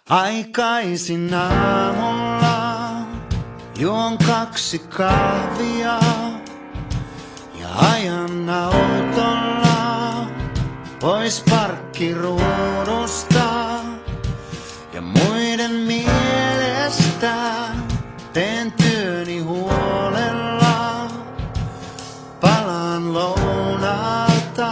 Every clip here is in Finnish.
Aikaisin aamulla juon 2 kahvia ja ajan autolla pois parkkiruudusta. Ja muiden mielestä teen työni huolella, palaan lounalta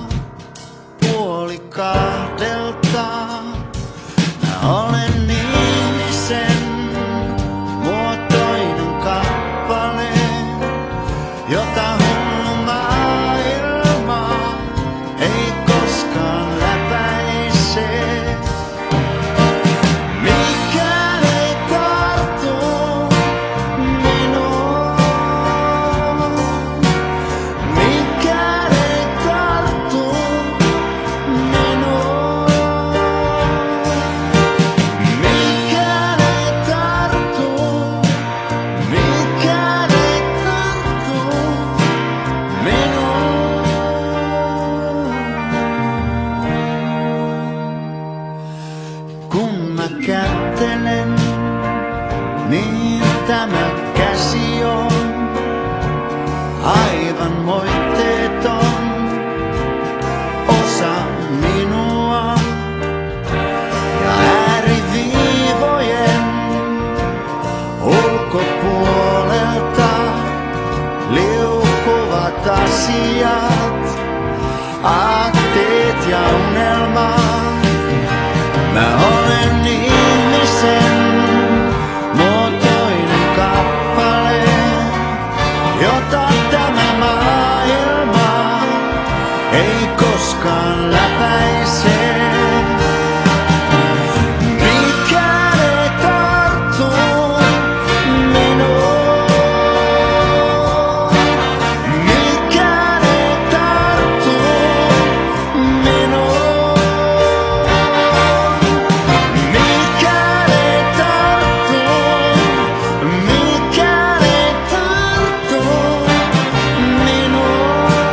1:30. Olen ihmisen muotoinen kappale, jota hullu maailma ei koskaan läpäise. Mikään ei tartu minuun, mikään ei tartu minuun. Mikään ei tartu, mikään ei tartu minuun. Kun mä kättelen, niin tämä käsi on aivan moitteeton osa minua. Ja ääriviivojen ulkopuolelta liukuvat asiat, aatteet ja unelmat. Mä olen ihmisen muotoinen kappale, jota tämä maailma ei koskaan läpäise. Mikään ei tartu minuun, mikään ei tartu minuun, mikään ei tartu, mikään ei tartu minuun.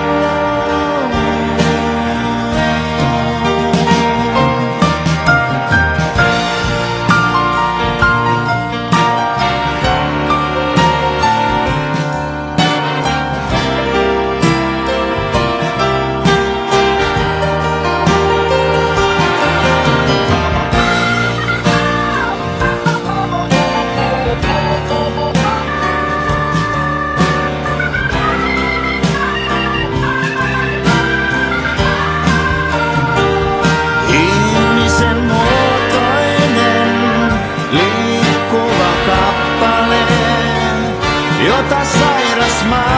Ihmisen muotoinen liikkuva kappale, jota sairas